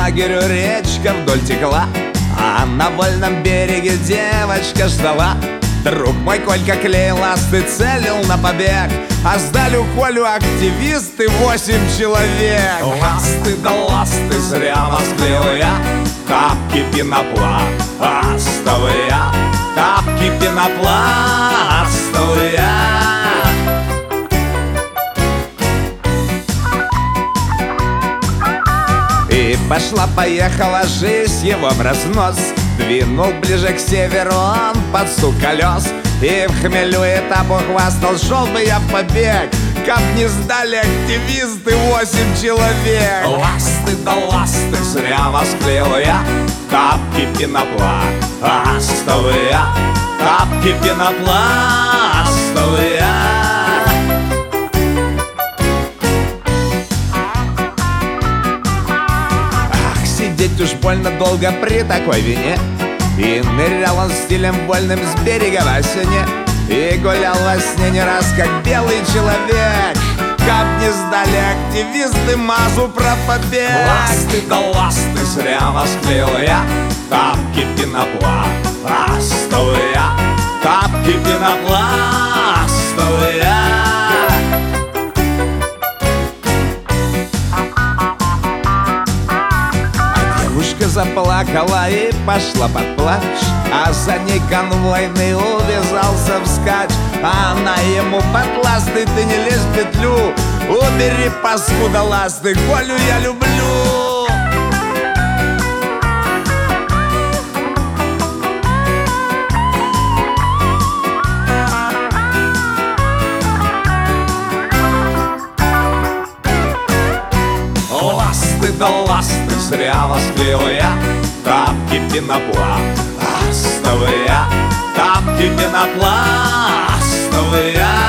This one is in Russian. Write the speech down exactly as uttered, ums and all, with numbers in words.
лагерю речка вдоль текла, а на вольном береге девочка ждала. Друг мой Колька клеил ласты, целил на побег, а сдали у Колю активисты восемь человек. Ласты да ласты, зря восклеил я, тапки пенопластовые, тапки пенопластовые. И пошла-поехала жизнь его в разнос. Двинул ближе к северу он под стук колес, и в хмелю этапу хвастал: шел бы я в побег, как не сдали активисты восемь человек. Ласты да ласты, зря восклеил я, тапки пенопластовые, тапки пенопластовые. Сидеть уж больно долго при такой вине, и нырял он стилем вольным с берега в осене, и гулял во сне не раз, как белый человек, как не сдали активисты мазу про побег. Ласты да ласты, зря восклеил я, тапки пенопластовые, тапки пенопластовые. Заплакала и пошла под плач, а за ней конвойный увязался вскачь. А она ему: под ласты ты не лезь в петлю, убери, паскуда, ласты, Колю я люблю. Ласты да ласты, зря восклеил я, тапки пенопластовые, тапки пенопластовые.